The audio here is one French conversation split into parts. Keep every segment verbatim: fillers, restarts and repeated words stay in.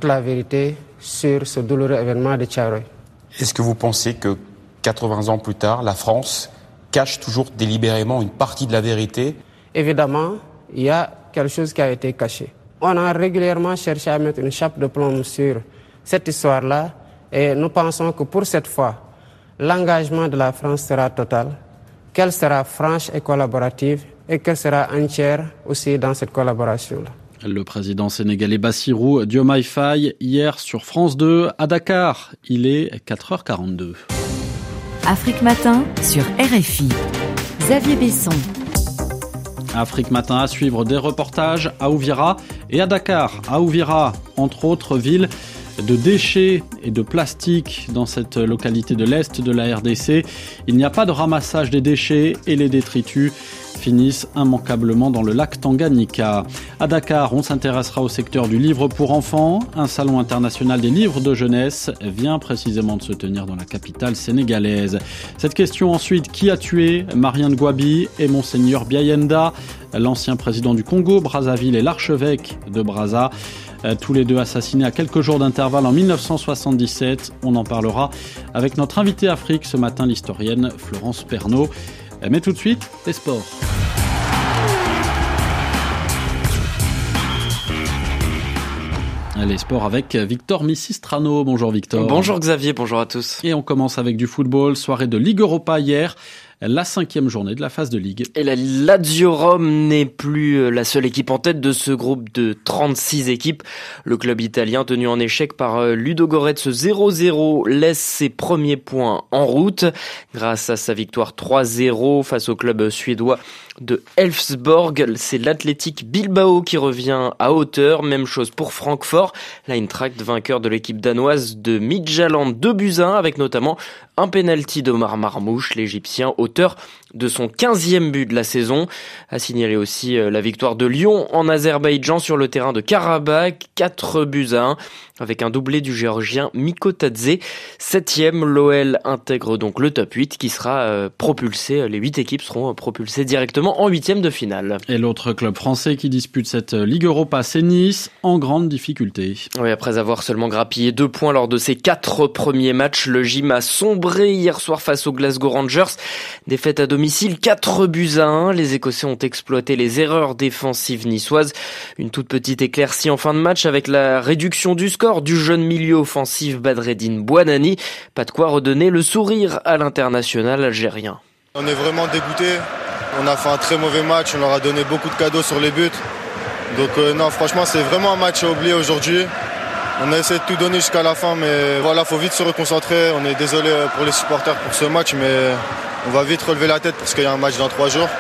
la vérité sur ce douloureux événement de Thiaroye. Est-ce que vous pensez que quatre-vingts ans plus tard, la France cache toujours délibérément une partie de la vérité ? Évidemment, il y a quelque chose qui a été caché. On a régulièrement cherché à mettre une chape de plomb sur cette histoire-là et nous pensons que pour cette fois, l'engagement de la France sera total, qu'elle sera franche et collaborative et qu'elle sera entière aussi dans cette collaboration-là. Le président sénégalais Bassirou Diomaye Faye, hier sur France deux à Dakar. Il est quatre heures quarante-deux. Afrique Matin sur R F I. Xavier Besson. Afrique Matin à suivre des reportages à Uvira et à Dakar. À Uvira, entre autres villes de déchets et de plastique dans cette localité de l'Est de la R D C. Il n'y a pas de ramassage des déchets et les détritus finissent immanquablement dans le lac Tanganyika. À Dakar, on s'intéressera au secteur du livre pour enfants. Un salon international des livres de jeunesse vient précisément de se tenir dans la capitale sénégalaise. Cette question ensuite, qui a tué Marianne Gouabi et Monseigneur Biayenda, l'ancien président du Congo, Brazzaville et l'archevêque de Brazza, tous les deux assassinés à quelques jours d'intervalle en dix-neuf cent soixante-dix-sept. On en parlera avec notre invitée Afrique ce matin, l'historienne Florence Pernaut. Mais tout de suite, les sports. Les sports avec Victor Missistrano. Bonjour Victor. Bonjour Xavier, bonjour à tous. Et on commence avec du football, soirée de Ligue Europa hier. La cinquième journée de la phase de Ligue. Et la Lazio Rome n'est plus la seule équipe en tête de ce groupe de trente-six équipes. Le club italien, tenu en échec par Ludogorets zéro zéro, laisse ses premiers points en route. Grâce à sa victoire trois zéro face au club suédois de Elfsborg, c'est l'Athletic Bilbao qui revient à hauteur. Même chose pour Francfort. L'Eintracht, vainqueur de l'équipe danoise de Midtjylland deux buts à un, avec notamment un penalty d'Omar Marmouche, l'Égyptien, auteur de son quinzième but de la saison. A signaler aussi la victoire de Lyon en Azerbaïdjan sur le terrain de Karabakh, quatre buts à un, avec un doublé du Géorgien Mikotadze. Septième, l'O L intègre donc le top huit qui sera euh, propulsé, les huit équipes seront propulsées directement en huitième de finale. Et l'autre club français qui dispute cette Ligue Europa, c'est Nice, en grande difficulté. Oui, après avoir seulement grappillé deux points lors de ses quatre premiers matchs, le gym a sombré hier soir face aux Glasgow Rangers. Défaite à domicile, quatre buts à un. Les Écossais ont exploité les erreurs défensives niçoises. Une toute petite éclaircie en fin de match avec la réduction du score du jeune milieu offensif Badreddine Bouanani. Pas de quoi redonner le sourire à l'international algérien. On est vraiment dégoûtés. On a fait un très mauvais match. On leur a donné beaucoup de cadeaux sur les buts. Donc euh, non, franchement, c'est vraiment un match à oublier aujourd'hui. On a essayé de tout donner jusqu'à la fin, mais voilà, faut vite se reconcentrer. On est désolé pour les supporters pour ce match, mais on va vite relever la tête parce qu'il y a un match dans trois jours.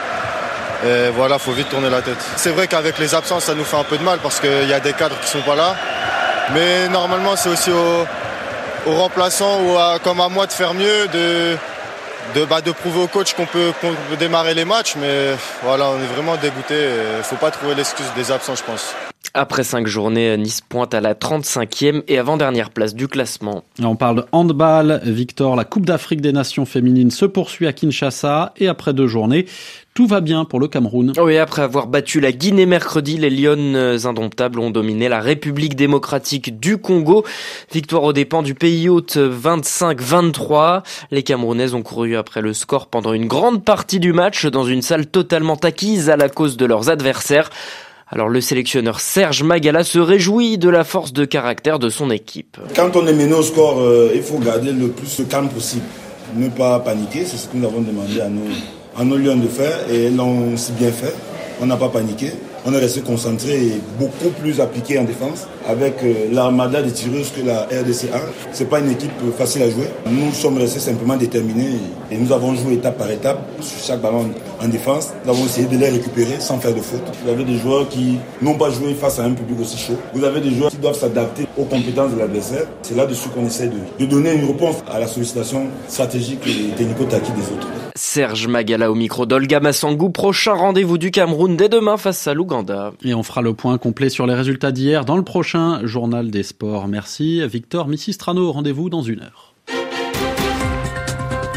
Et voilà, faut vite tourner la tête. C'est vrai qu'avec les absences, ça nous fait un peu de mal parce qu'il y a des cadres qui sont pas là. Mais normalement, c'est aussi aux, aux remplaçants ou à, comme à moi de faire mieux, de, de, bah, de prouver au coach qu'on peut, qu'on peut démarrer les matchs. Mais voilà, on est vraiment dégoûtés. Il faut pas trouver l'excuse des absents, je pense. Après cinq journées, Nice pointe à la trente-cinquième et avant-dernière place du classement. On parle de handball. Victor, la Coupe d'Afrique des Nations féminines se poursuit à Kinshasa et après deux journées, tout va bien pour le Cameroun. Oui, après avoir battu la Guinée mercredi, les Lionnes indomptables ont dominé la République démocratique du Congo. Victoire aux dépens du pays hôte vingt-cinq vingt-trois. Les Camerounaises ont couru après le score pendant une grande partie du match dans une salle totalement acquise à la cause de leurs adversaires. Alors le sélectionneur Serge Magala se réjouit de la force de caractère de son équipe. Quand on est mené au score, euh, il faut garder le plus calme possible. Ne pas paniquer, c'est ce que nous avons demandé à nos, à nos lions de faire et ils l'ont si bien fait. On n'a pas paniqué. On est resté concentré et beaucoup plus appliqué en défense avec euh, l'armada de tireuses que la R D C a. C'est pas une équipe facile à jouer. Nous sommes restés simplement déterminés et nous avons joué étape par étape sur chaque ballon en défense. Nous avons essayé de les récupérer sans faire de faute. Vous avez des joueurs qui n'ont pas joué face à un public aussi chaud. Vous avez des joueurs qui doivent s'adapter aux compétences de l'adversaire. C'est là-dessus qu'on essaie de, de donner une réponse à la sollicitation stratégique et technico-tactique des autres. Serge Magala au micro d'Olga Massangou. Prochain rendez-vous du Cameroun dès demain face à l'Ouganda. Et on fera le point complet sur les résultats d'hier dans le prochain journal des sports. Merci Victor Missistrano. Rendez-vous dans une heure.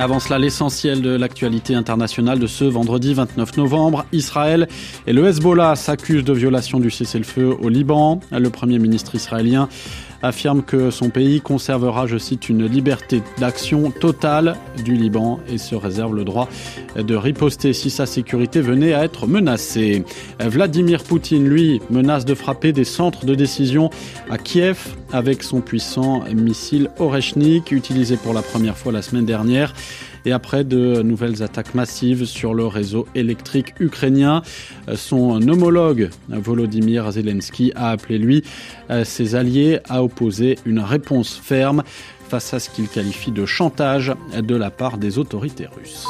Avant cela, l'essentiel de l'actualité internationale de ce vendredi vingt-neuf novembre. Israël et le Hezbollah s'accusent de violation du cessez-le-feu au Liban. Le Premier ministre israélien affirme que son pays conservera, je cite, une liberté d'action totale du Liban et se réserve le droit de riposter si sa sécurité venait à être menacée. Vladimir Poutine, lui, menace de frapper des centres de décision à Kiev avec son puissant missile Oreshnik, utilisé pour la première fois la semaine dernière. Et après de nouvelles attaques massives sur le réseau électrique ukrainien, son homologue Volodymyr Zelensky a appelé, lui, ses alliés à opposer une réponse ferme face à ce qu'il qualifie de chantage de la part des autorités russes.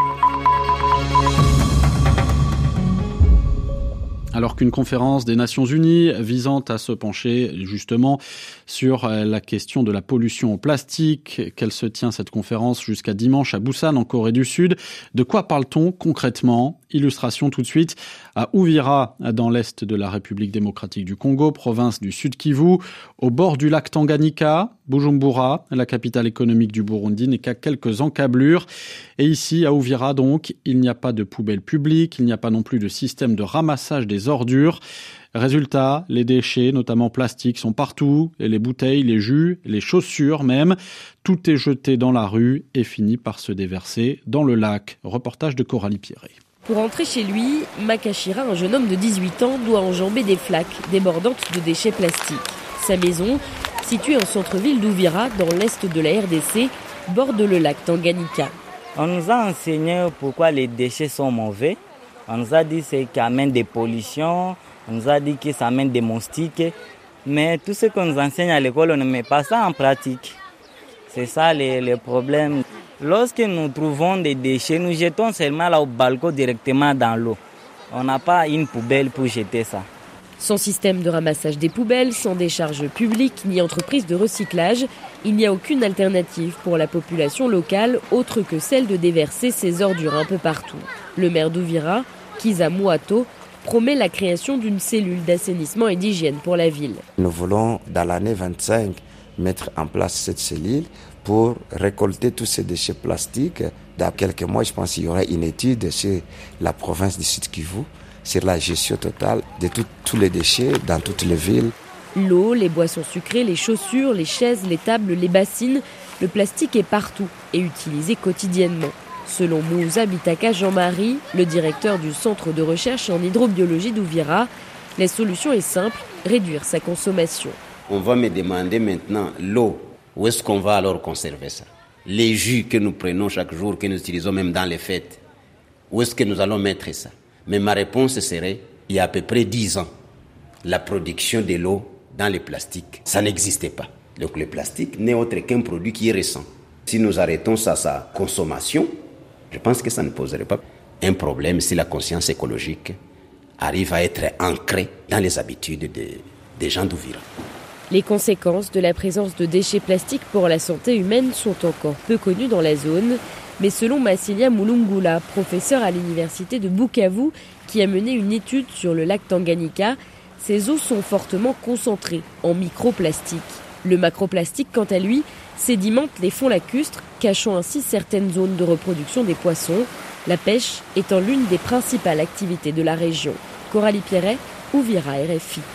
Alors qu'une conférence des Nations Unies visant à se pencher justement sur la question de la pollution au plastique, qu'elle se tient cette conférence jusqu'à dimanche à Busan en Corée du Sud. De quoi parle-t-on concrètement ? Illustration tout de suite à Uvira, dans l'est de la République démocratique du Congo, province du Sud Kivu, au bord du lac Tanganyika. Bujumbura, la capitale économique du Burundi, n'est qu'à quelques encablures. Et ici, à Uvira donc, il n'y a pas de poubelle publique, il n'y a pas non plus de système de ramassage des ordures. Résultat, les déchets, notamment plastiques, sont partout, et les bouteilles, les jus, les chaussures même. Tout est jeté dans la rue et finit par se déverser dans le lac. Reportage de Coralie Pierret. Pour rentrer chez lui, Makashira, un jeune homme de dix-huit ans, doit enjamber des flaques débordantes de déchets plastiques. Sa maison, située en centre-ville d'Uvira, dans l'est de la R D C, borde le lac Tanganyika. On nous a enseigné pourquoi les déchets sont mauvais. On nous a dit que c'est qui amène des pollutions. On nous a dit que ça amène des moustiques. Mais tout ce qu'on nous enseigne à l'école, on ne met pas ça en pratique. C'est ça le, le problème. Lorsque nous trouvons des déchets, nous jetons seulement là au balcon directement dans l'eau. On n'a pas une poubelle pour jeter ça. Sans système de ramassage des poubelles, sans décharge publique ni entreprise de recyclage, il n'y a aucune alternative pour la population locale autre que celle de déverser ses ordures un peu partout. Le maire d'Uvira, Kiza Mouato, promet la création d'une cellule d'assainissement et d'hygiène pour la ville. Nous voulons, dans l'année vingt-cinq, mettre en place cette cellule pour récolter tous ces déchets plastiques. Dans quelques mois, je pense qu'il y aura une étude sur la province du Sud Kivu, sur la gestion totale de tout, tous les déchets dans toutes les villes. L'eau, les boissons sucrées, les chaussures, les chaises, les tables, les bassines, le plastique est partout et utilisé quotidiennement. Selon Moussa Bitaka Jean-Marie, le directeur du centre de recherche en hydrobiologie d'Uvira, la solution est simple, réduire sa consommation. On va me demander maintenant l'eau. Où est-ce qu'on va alors conserver ça ? Les jus que nous prenons chaque jour, que nous utilisons même dans les fêtes, où est-ce que nous allons mettre ça ? Mais ma réponse serait, il y a à peu près dix ans, la production de l'eau dans les plastiques, ça n'existait pas. Donc le plastique n'est autre qu'un produit qui est récent. Si nous arrêtons ça, sa consommation, je pense que ça ne poserait pas un problème si la conscience écologique arrive à être ancrée dans les habitudes de, des gens d'Uvira. Les conséquences de la présence de déchets plastiques pour la santé humaine sont encore peu connues dans la zone. Mais selon Massilia Mulungula, professeur à l'université de Bukavu, qui a mené une étude sur le lac Tanganyika, ces eaux sont fortement concentrées en microplastiques. Le macroplastique, quant à lui, sédimente les fonds lacustres, cachant ainsi certaines zones de reproduction des poissons, la pêche étant l'une des principales activités de la région. Coralie Pierret, Uvira, R F I.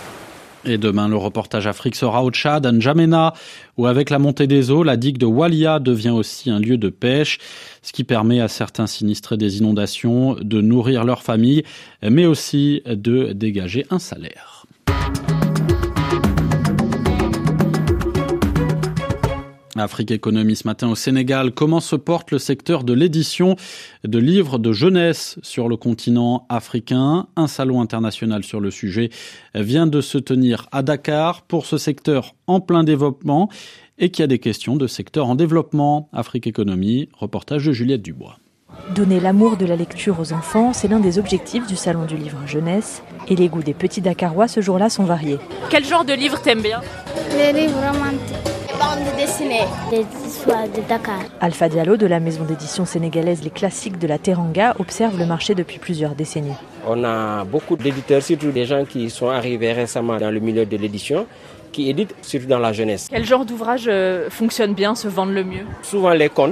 Et demain, le reportage Afrique sera au Tchad, à N'Djamena, où avec la montée des eaux, la digue de Walia devient aussi un lieu de pêche, ce qui permet à certains sinistrés des inondations de nourrir leur famille, mais aussi de dégager un salaire. Afrique Économie ce matin au Sénégal. Comment se porte le secteur de l'édition de livres de jeunesse sur le continent africain ? Un salon international sur le sujet vient de se tenir à Dakar pour ce secteur en plein développement et qui a des questions de secteur en développement. Afrique Économie, reportage de Juliette Dubois. Donner l'amour de la lecture aux enfants, c'est l'un des objectifs du Salon du livre jeunesse. Et les goûts des petits Dakarois ce jour-là sont variés. Quel genre de livre t'aimes bien ? Les livres romantiques. Bande dessinée, des histoires de Dakar. Alpha Diallo de la maison d'édition sénégalaise Les Classiques de la Teranga observe le marché depuis plusieurs décennies. On a beaucoup d'éditeurs, surtout des gens qui sont arrivés récemment dans le milieu de l'édition, qui éditent surtout dans la jeunesse. Quel genre d'ouvrage fonctionne bien, se vendent le mieux ? Souvent les contes,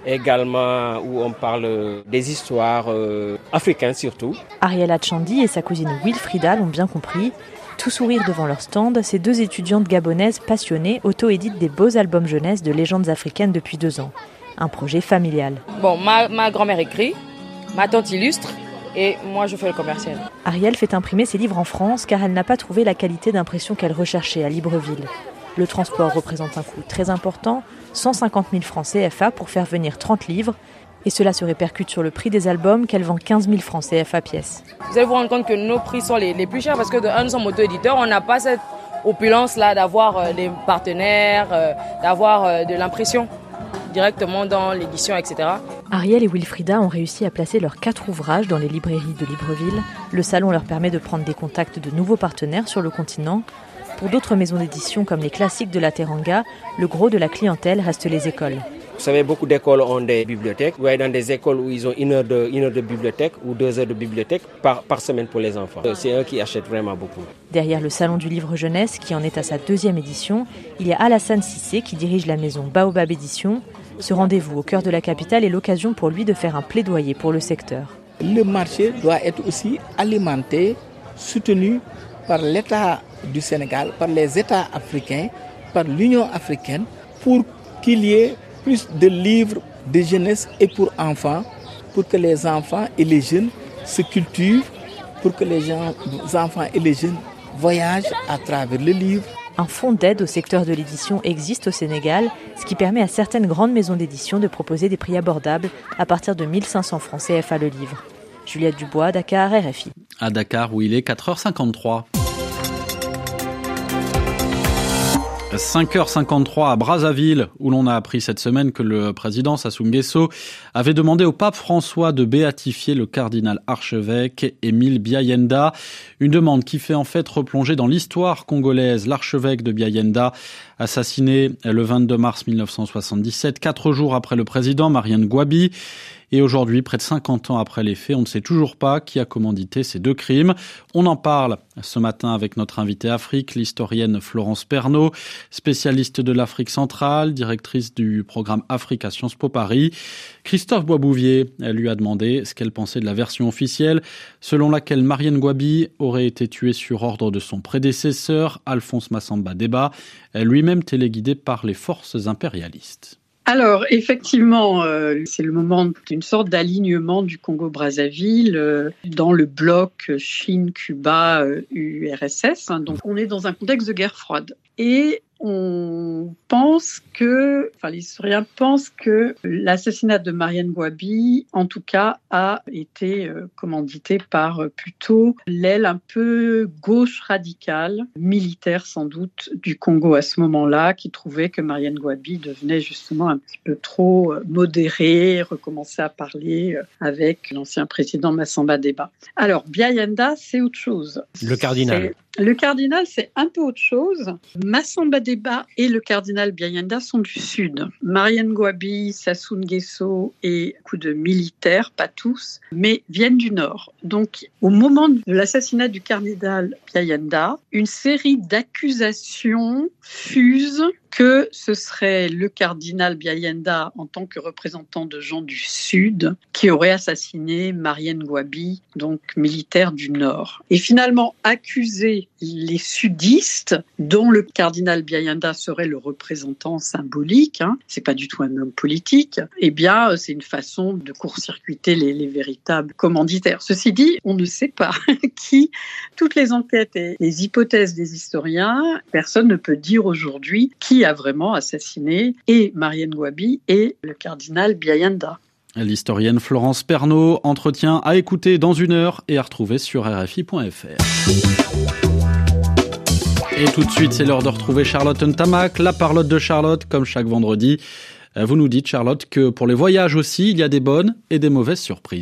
également où on parle des histoires euh, africaines surtout. Ariel Achandi et sa cousine Wilfrida l'ont bien compris. Tout sourire devant leur stand, ces deux étudiantes gabonaises passionnées auto-éditent des beaux albums jeunesse de légendes africaines depuis deux ans. Un projet familial. Bon, ma, ma grand-mère écrit, ma tante illustre et moi je fais le commercial. Ariel fait imprimer ses livres en France car elle n'a pas trouvé la qualité d'impression qu'elle recherchait à Libreville. Le transport représente un coût très important, cent cinquante mille francs C F A pour faire venir trente livres, et cela se répercute sur le prix des albums qu'elle vend quinze mille francs C F A pièce. Vous allez vous rendre compte que nos prix sont les, les plus chers parce que de un, nous sommes auto-éditeurs, on n'a pas cette opulence-là d'avoir euh, des partenaires, euh, d'avoir euh, de l'impression directement dans l'édition, et cetera. Ariel et Wilfrida ont réussi à placer leurs quatre ouvrages dans les librairies de Libreville. Le salon leur permet de prendre des contacts de nouveaux partenaires sur le continent. Pour d'autres maisons d'édition comme les classiques de la Teranga, le gros de la clientèle reste les écoles. Vous savez, beaucoup d'écoles ont des bibliothèques. Vous voyez, dans des écoles où ils ont une heure de, une heure de bibliothèque ou deux heures de bibliothèque par, par semaine pour les enfants. C'est eux qui achètent vraiment beaucoup. Derrière le Salon du Livre Jeunesse, qui en est à sa deuxième édition, il y a Alassane Cissé qui dirige la maison Baobab Édition. Ce rendez-vous au cœur de la capitale est l'occasion pour lui de faire un plaidoyer pour le secteur. Le marché doit être aussi alimenté, soutenu par l'État du Sénégal, par les États africains, par l'Union africaine, pour qu'il y ait plus de livres de jeunesse et pour enfants, pour que les enfants et les jeunes se cultivent, pour que les gens, les enfants et les jeunes voyagent à travers le livre. Un fonds d'aide au secteur de l'édition existe au Sénégal, ce qui permet à certaines grandes maisons d'édition de proposer des prix abordables à partir de mille cinq cents francs C F A le livre. Juliette Dubois, Dakar, R F I. À Dakar, où il est quatre heures cinquante-trois. cinq heures cinquante-trois à Brazzaville, où l'on a appris cette semaine que le président Sassou Nguesso avait demandé au pape François de béatifier le cardinal archevêque Émile Biayenda. Une demande qui fait en fait replonger dans l'histoire congolaise. L'archevêque de Biayenda, assassiné le vingt-deux mars mille neuf cent soixante-dix-sept, quatre jours après le président Mariane Gouabi. Et aujourd'hui, près de cinquante ans après les faits, on ne sait toujours pas qui a commandité ces deux crimes. On en parle ce matin avec notre invitée Afrique, l'historienne Florence Pernaut, spécialiste de l'Afrique centrale, directrice du programme Afrique à Sciences Po Paris. Christophe Boisbouvier, elle lui a demandé ce qu'elle pensait de la version officielle, selon laquelle Mariane Gouabi aurait été tuée sur ordre de son prédécesseur, Alphonse Massamba Deba, lui-même téléguidé par les forces impérialistes. Alors, effectivement, euh, c'est le moment d'une sorte d'alignement du Congo-Brazzaville euh, dans le bloc Chine, Cuba, euh, U R S S. Hein, donc, on est dans un contexte de guerre froide. Et on pense que, enfin, les historiens pensent que l'assassinat de Mariane Gouabi, en tout cas, a été euh, commandité par euh, plutôt l'aile un peu gauche radicale, militaire sans doute, du Congo à ce moment-là, qui trouvait que Mariane Gouabi devenait justement un petit peu trop euh, modérée, recommençait à parler euh, avec l'ancien président Massamba Deba. Alors, Biayenda, c'est autre chose. Le cardinal. C'est... Le cardinal, c'est un peu autre chose. Massamba Deba et le cardinal Biayenda sont du Sud. Mariane Gouabi, Sassou Nguesso et beaucoup de militaires, pas tous, mais viennent du Nord. Donc, au moment de l'assassinat du cardinal Biayenda, une série d'accusations fusent que ce serait le cardinal Biayenda, en tant que représentant de gens du Sud, qui aurait assassiné Mariane Gouabi, donc militaire du Nord. Et finalement, accuser les sudistes, dont le cardinal Biayenda serait le représentant symbolique, hein, c'est pas du tout un homme politique, eh bien, c'est une façon de court-circuiter les, les véritables commanditaires. Ceci dit, on ne sait pas qui, toutes les enquêtes et les hypothèses des historiens, personne ne peut dire aujourd'hui qui a vraiment assassiné et Mariane Gouabi et le cardinal Biayenda. L'historienne Florence Pernaut, entretien à écouter dans une heure et à retrouver sur R F I point F R. Et tout de suite, c'est l'heure de retrouver Charlotte Ntamak, la parlotte de Charlotte, comme chaque vendredi. Vous nous dites, Charlotte, que pour les voyages aussi, il y a des bonnes et des mauvaises surprises.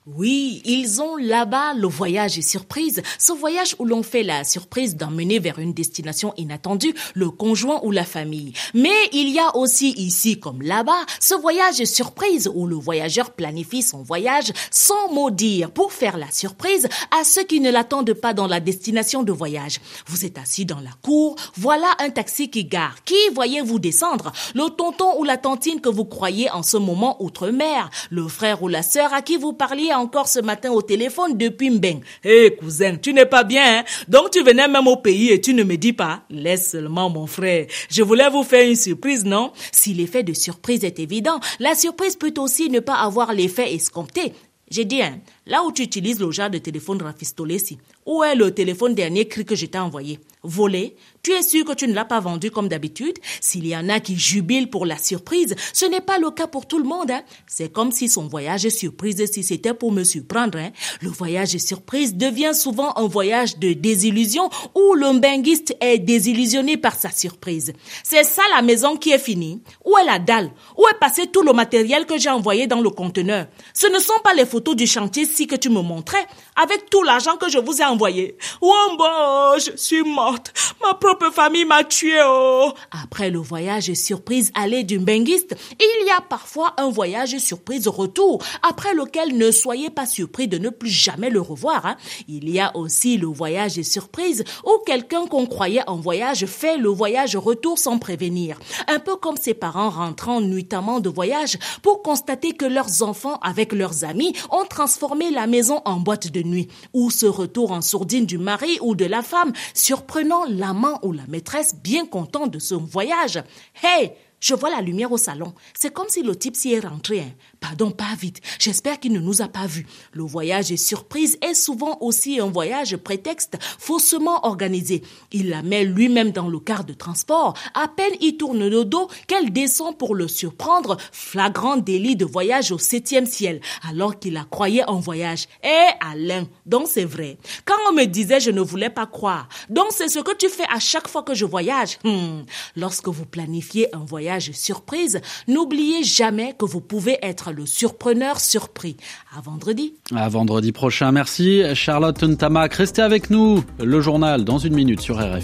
Oui, ils ont là-bas le voyage surprise, ce voyage où l'on fait la surprise d'emmener vers une destination inattendue le conjoint ou la famille. Mais il y a aussi ici comme là-bas ce voyage surprise où le voyageur planifie son voyage sans mot dire pour faire la surprise à ceux qui ne l'attendent pas dans la destination de voyage. Vous êtes assis dans la cour, voilà un taxi qui gare. Qui voyez-vous descendre? Le tonton ou la tantine que vous croyez en ce moment outre-mer, le frère ou la sœur à qui vous parliez encore ce matin au téléphone depuis Mbeng. Hé hey, cousin, tu n'es pas bien, hein? Donc tu venais même au pays et tu ne me dis pas? Laisse seulement mon frère. Je voulais vous faire une surprise, non? Si l'effet de surprise est évident, la surprise peut aussi ne pas avoir l'effet escompté. J'ai dit, hein, là où tu utilises le genre de téléphone rafistolé-ci, où est le téléphone dernier cri que je t'ai envoyé? Volé? Tu es sûr que tu ne l'as pas vendu comme d'habitude? S'il y en a qui jubilent pour la surprise, ce n'est pas le cas pour tout le monde, hein. C'est comme si son voyage surprise, si c'était pour me surprendre, hein. Le voyage surprise devient souvent un voyage de désillusion où le mbenguiste est désillusionné par sa surprise. C'est ça la maison qui est finie? Où est la dalle? Où est passé tout le matériel que j'ai envoyé dans le conteneur? Ce ne sont pas les photos du chantier-ci que tu me montrais avec tout l'argent que je vous ai envoyé. Wombo, je suis morte. Ma propre famille m'a tuée. Oh. Après le voyage surprise aller du mbenguiste, il y a parfois un voyage surprise retour, après lequel ne soyez pas surpris de ne plus jamais le revoir. Hein. Il y a aussi le voyage surprise où quelqu'un qu'on croyait en voyage fait le voyage retour sans prévenir. Un peu comme ses parents rentrant nuitamment de voyage pour constater que leurs enfants avec leurs amis ont transformé la maison en boîte de nuit, ou ce retour en sourdine du mari ou de la femme, surprenant l'amant ou la maîtresse bien content de son voyage. Hey! Je vois la lumière au salon. C'est comme si le type s'y est rentré. Hein. Pardon, pas vite. J'espère qu'il ne nous a pas vus. Le voyage surprise est souvent aussi un voyage prétexte faussement organisé. Il la met lui-même dans le car de transport. À peine il tourne le dos qu'elle descend pour le surprendre. Flagrant délit de voyage au septième ciel, alors qu'il la croyait en voyage. Eh Alain, donc c'est vrai. Quand on me disait je ne voulais pas croire. Donc c'est ce que tu fais à chaque fois que je voyage. Hmm. Lorsque vous planifiez un voyage surprise, n'oubliez jamais que vous pouvez être le surpreneur surpris. À vendredi. À vendredi prochain. Merci Charlotte Ntamak. Restez avec nous. Le journal dans une minute sur R F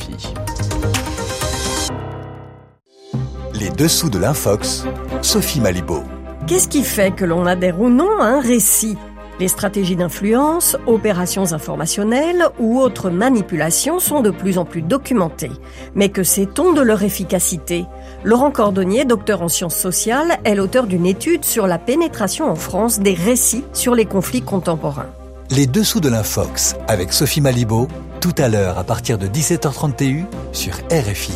I. Les dessous de l'Infox, Sophie Malibaud. Qu'est-ce qui fait que l'on adhère ou non à un récit ? Les stratégies d'influence, opérations informationnelles ou autres manipulations sont de plus en plus documentées. Mais que sait-on de leur efficacité ? Laurent Cordonnier, docteur en sciences sociales, est l'auteur d'une étude sur la pénétration en France des récits sur les conflits contemporains. Les dessous de l'Infox avec Sophie Malibaud, tout à l'heure à partir de dix-sept heures trente sur R F I.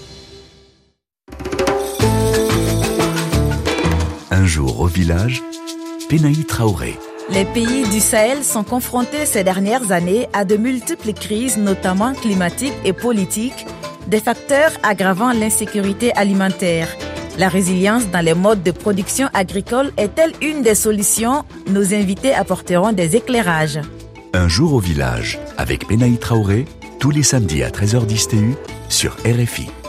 Un jour au village, Pénaï Traoré. Les pays du Sahel sont confrontés ces dernières années à de multiples crises, notamment climatiques et politiques, des facteurs aggravant l'insécurité alimentaire. La résilience dans les modes de production agricole est-elle une des solutions? Nos invités apporteront des éclairages. Un jour au village, avec Pénaï Traoré, tous les samedis à treize heures dix T U sur R F I.